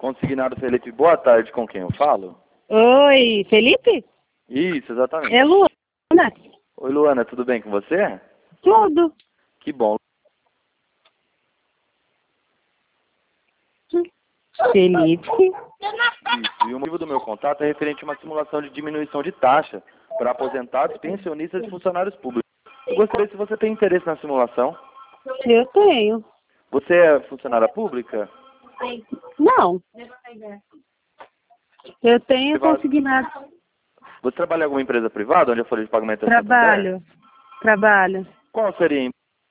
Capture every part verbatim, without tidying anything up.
Consignado Felipe, boa tarde, com quem eu falo? Oi, Felipe? Isso, exatamente. É Luana. Oi, Luana, tudo bem com você? Tudo. Que bom. Felipe? Isso, e o motivo do meu contato é referente a uma simulação de diminuição de taxa para aposentados, pensionistas e funcionários públicos. Eu gostaria se você tem interesse na simulação. Eu tenho. Você é funcionária pública? Não. Eu tenho Privado. consignado. Você trabalha em alguma empresa privada onde a folha de pagamento é Santander? Trabalho. Trabalho. Qual seria?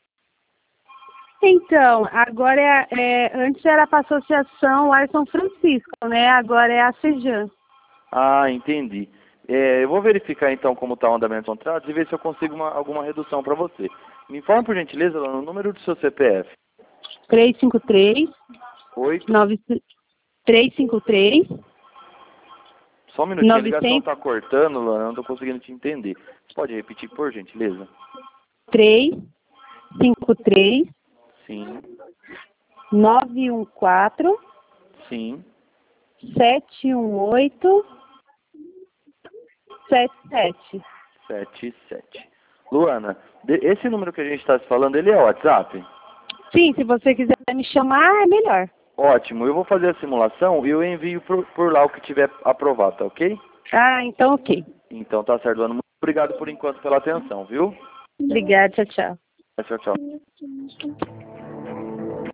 Então, agora é, é antes era para a Associação lá em São Francisco, né? Agora é a Sejan. Ah, entendi. É, eu vou verificar então como está o andamento do contrato e ver se eu consigo uma, alguma redução para você. Me informe, por gentileza, Luana, o número do seu C P F. três cinco três, oito. nove, três cinco três. Só um minutinho, novecentos. a ligação está cortando, Luana, eu não estou conseguindo te entender. Você pode repetir, por gentileza? três cinco três, Sim, nove um quatro, sim. sete um oito, sete sete. sete sete. Luana, de- esse número que a gente está se falando, ele é WhatsApp? Sim, se você quiser me chamar, é melhor. Ótimo, eu vou fazer a simulação e eu envio por, por lá o que tiver aprovado, tá ok? Ah, então ok. Então tá certo, Luana. Muito obrigado por enquanto pela atenção, viu? Obrigada, tchau, tchau. Tchau, tchau.